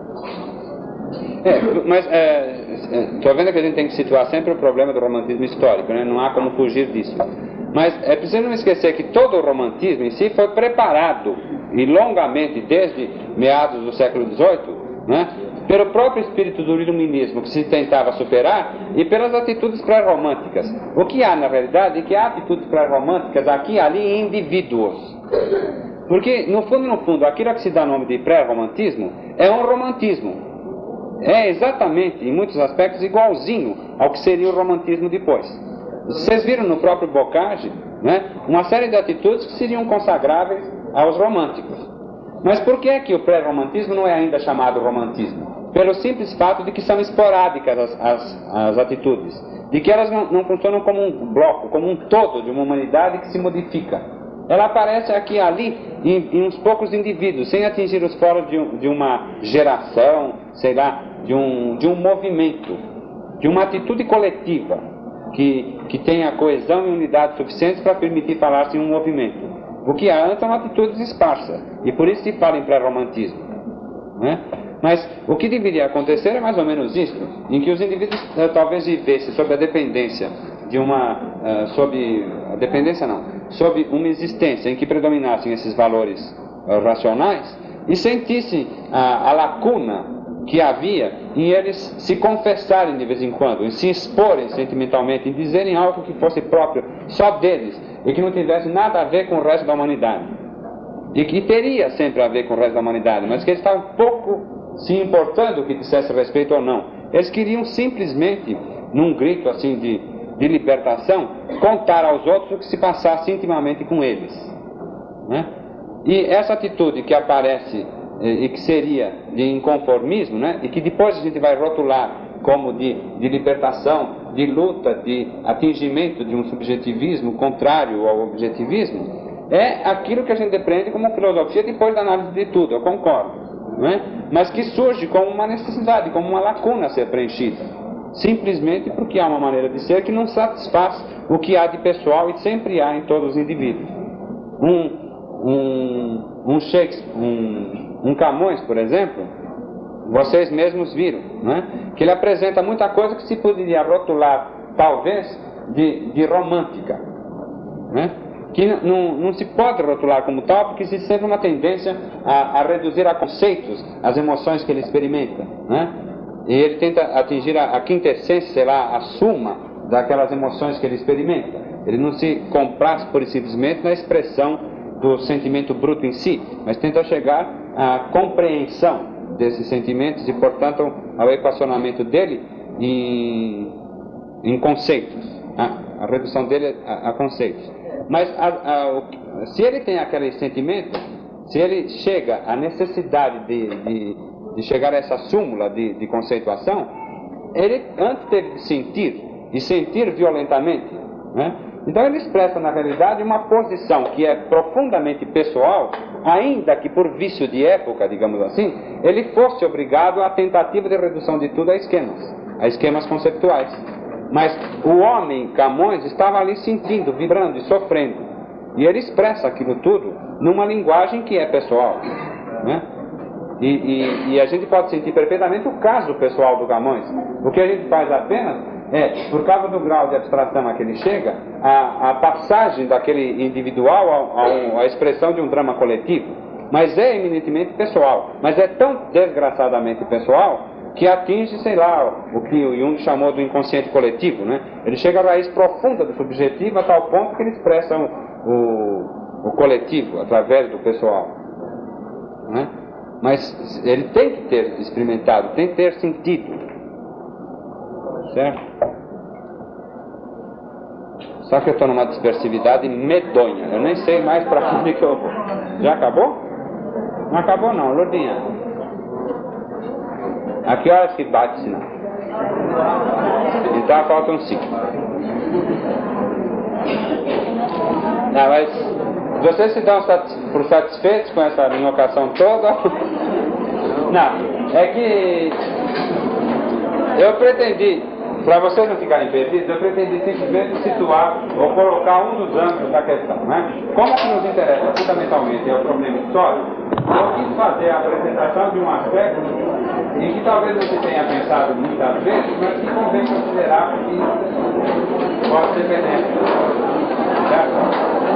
mas estou vendo que a gente tem que situar sempre o problema do romantismo histórico, né? Não há como fugir disso. Mas é preciso não esquecer que todo o romantismo em si foi preparado, e longamente, desde meados do século XVIII, né? Pelo próprio espírito do iluminismo que se tentava superar e pelas atitudes pré-românticas. O que há na realidade é que há atitudes pré-românticas aqui e ali em indivíduos. Porque, no fundo, aquilo a que se dá nome de pré-romantismo é um romantismo. É exatamente, em muitos aspectos, igualzinho ao que seria o romantismo depois. Vocês viram no próprio Bocage, né, uma série de atitudes que seriam consagráveis aos românticos. Mas por que é que o pré-romantismo não é ainda chamado romantismo? Pelo simples fato de que são esporádicas as atitudes, de que elas não funcionam como um bloco, como um todo de uma humanidade que se modifica. Ela aparece aqui e ali em uns poucos indivíduos, sem atingir os foros de uma geração, sei lá, de um movimento, de uma atitude coletiva que tenha coesão e unidade suficientes para permitir falar-se em um movimento. O que há antes são atitudes esparsas, e por isso se fala em pré-romantismo, né? Mas o que deveria acontecer é mais ou menos isso, em que os indivíduos talvez vivessem sob a dependência de sob uma existência em que predominassem esses valores racionais e sentissem a lacuna que havia em eles se confessarem de vez em quando, em se exporem sentimentalmente, em dizerem algo que fosse próprio só deles e que não tivesse nada a ver com o resto da humanidade. E que teria sempre a ver com o resto da humanidade, mas que eles estavam pouco se importando que dissesse respeito ou não. Eles queriam simplesmente, num grito assim de libertação, contar aos outros o que se passasse intimamente com eles, né? E essa atitude que aparece e que seria de inconformismo, né? E que depois a gente vai rotular como de libertação, de luta, de atingimento de um subjetivismo contrário ao objetivismo, é aquilo que a gente depreende como filosofia depois da análise de tudo, eu concordo, né? Mas que surge como uma necessidade, como uma lacuna a ser preenchida, simplesmente porque há uma maneira de ser que não satisfaz o que há de pessoal e sempre há em todos os indivíduos. Um Shakespeare, um Camões, por exemplo, vocês mesmos viram, né? Que ele apresenta muita coisa que se poderia rotular, talvez, de romântica, né? Que não se pode rotular como tal, porque existe sempre uma tendência a reduzir a conceitos as emoções que ele experimenta, né? E ele tenta atingir a quintessência, sei lá, a suma daquelas emoções que ele experimenta. Ele não se compraz pura e simplesmente na expressão do sentimento bruto em si, mas tenta chegar à compreensão desses sentimentos e, portanto, ao equacionamento dele em conceitos, a redução dele a conceitos. Mas se ele tem aquele sentimento, se ele chega à necessidade de chegar a essa súmula de conceituação, ele antes teve de sentir, e sentir violentamente, né? Então ele expressa na realidade uma posição que é profundamente pessoal, ainda que por vício de época, digamos assim, ele fosse obrigado à tentativa de redução de tudo a esquemas conceptuais. Mas o homem, Camões, estava ali sentindo, vibrando e sofrendo, e ele expressa aquilo tudo numa linguagem que é pessoal, né? E a gente pode sentir perfeitamente o caso pessoal do Camões. O que a gente faz apenas é, por causa do grau de abstração a que ele chega, a passagem daquele individual à expressão de um drama coletivo. Mas é eminentemente pessoal. Mas é tão desgraçadamente pessoal que atinge, sei lá, o que o Jung chamou do inconsciente coletivo, né? Ele chega à raiz profunda do subjetivo a tal ponto que ele expressa o coletivo através do pessoal. né? Mas ele tem que ter experimentado, tem que ter sentido, certo? Só que eu estou numa dispersividade medonha, eu nem sei mais para onde que eu vou. Já acabou? Não acabou não, Lourdinha. A que horas que bate o sinal? Então faltam 5. Não, mas vocês se dão por satisfeitos com essa invocação toda? Não, é que eu pretendi, para vocês não ficarem perdidos, eu pretendi simplesmente situar ou colocar um dos âmbitos da questão, né? Como que nos interessa fundamentalmente é o problema histórico, eu quis fazer a apresentação de um aspecto em que talvez você tenha pensado muitas vezes, mas que convém considerar que pode ser benéfico, certo?